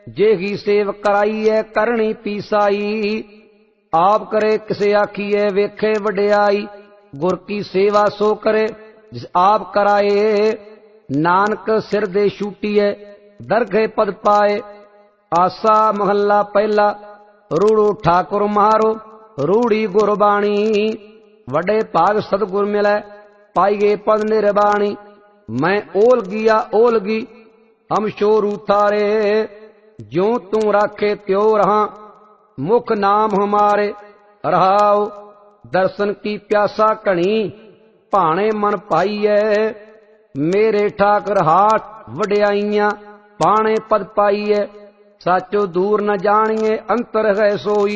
जेही सेव कराईए करनी पीसाई। आप करे किसे आखिए वेखे वड्याई। गुर की सेवा सो करे जिस आप कराए। नानक सिर दे छूटीए दरगे पद पाए। आसा महला पहला रूड़ो ठाकुर मारो रूड़ी गुरबाणी। वडे भाग सतगुर मिलै पाइए पद निर्बाणी। मैं ओल गिया ओलगी हम शोरू थारे। ज्यों तू राखे त्यों रहा मुख नाम हमारे। रहाओ दर्शन की प्यासा कणी भाणे मन पाइए। मेरे ठाकर हाट वड्याइयां पाणे पद पाइए। साचो दूर न जानिए अंतर है सोई।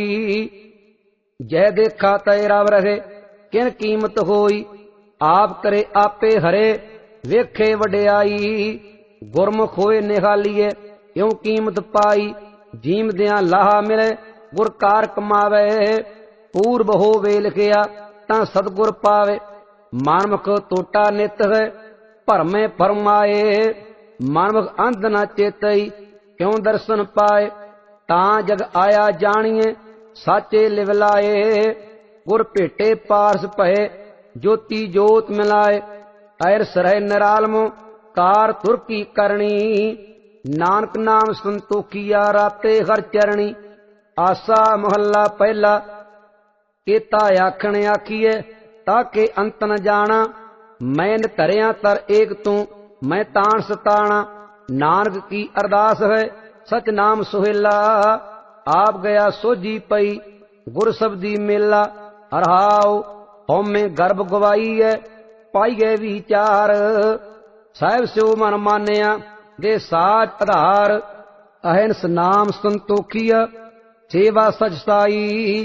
जय देखा तय रव रहे किन कीमत होई। आप करे आपे हरे वेखे वड्याई। गुरमुख होए निहालिए क्यों कीमत पाई। जीम दिया लाहा मिले गुर कार कमावे। पूर्व होवे लिखिया तां सतगुर पावे। मानमुख टोटा नित है भरमे फरमाए। मानमुख अंध न चेतई क्यों दर्शन पाए। तां जग आया जानिए साचे लिवलाए। गुर भेटे पारस भये ज्योति जोत मिलाए। ऐर सरह निरालमो कार तुर की करनी। नानक नाम संतोखिया राते हर चरणी। आसा महला पहला केता आखण आखिए ताके अंत न जाना। मैं धरिया तर एक तू मैं तान सताना। नानक की अरदास है सच नाम सुहेला। आप गया सोझी पई गुर शब्दी मेला। रहाओ होमे गर्भ गवाई है पाई गए विचार। साहिब स्यो मन मानिया दे साच आधार। अहिंस नाम संतोखिया सेवा सच साई।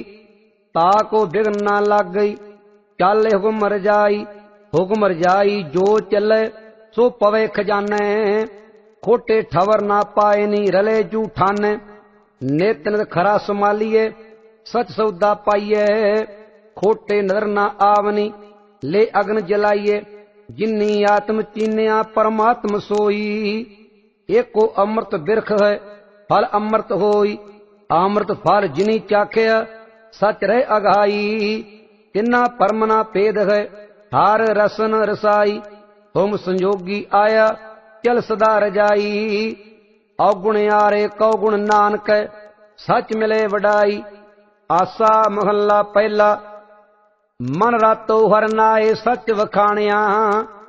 ताको बिघन ना लग गई चाले हुक्म रजाई। हुक्म रजाई जो चले सो पवे खजाने। खोटे ठवर ना पाए नी रले जूठाने। नित नित खरा संभालिए सच सौदा पाइए। खोटे नजर ना आवनी ले अग्न जलाइए। जिन्नी आत्म चीनिया परमात्म सोई। एको अमृत बिरख है फल अमृत होई। अमृत फल जिनी चाखिया सच रह अघाई। तिन्ना परमना भेद है हार रसन रसाई। तुम संजोगी आया चल सदा रजाई। अवगुण यारे कौगुण नानक सच मिले वडाई। आसा महला पहला मन रातो हर नाए सच वखाणिया।